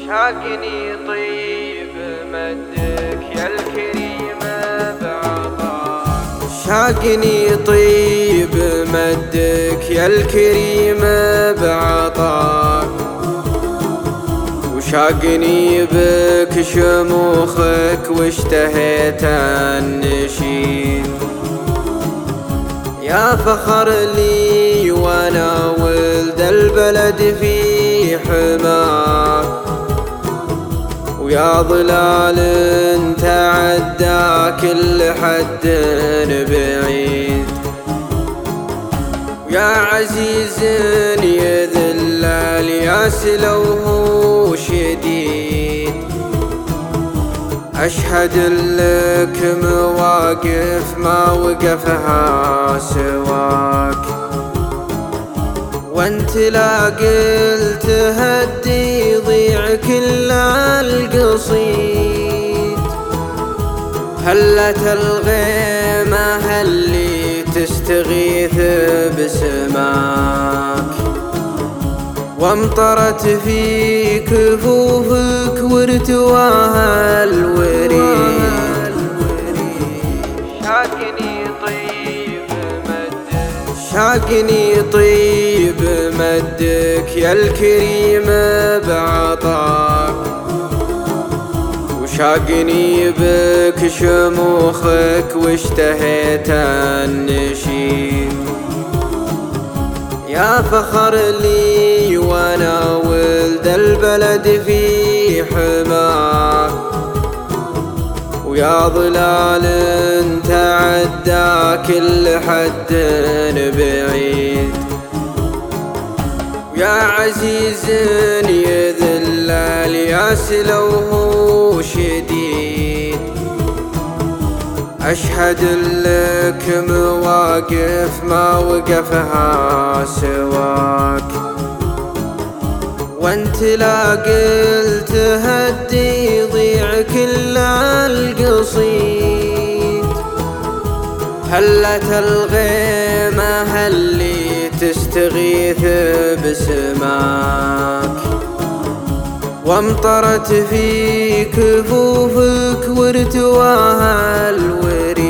شاقني طيب مدك يا الكريم بعطاك، شاقني طيب مدك يا الكريم بعطاك، وشاقني بك شموخك واشتهيت النشيد، يا فخر لي وانا ولد البلد في حماك، ويا ظلال تعدى كل حد بعيد، ويا عزيز يذل الياس لو هو شديد، أشهد لك مواقف ما وقفها سواك، وانت لا قلت هدي يضيع كل القصيد، هلت الغيمة اللي تستغيث بسماك، وامطرت في كفوفك وارتواها الوريد، شاقني طيب مدك، شاقني طيب مدك يا الكريم بعطاك، وشاقني بك شموخك واشتهيت النشيد، يا فخر لي وانا ولد البلد في حماك، ويا ظلال تعدى كل حد بعيد، ويا عزيز يذل الياس لو هو شديد، أشهد لك مواقف ما وقفها سواك، وانت لا قلت هدي يضيع كل القصيد، هلت الغيمة اللي تستغيث بسماك، وامطرت في كفوفك وارتواها الوريد.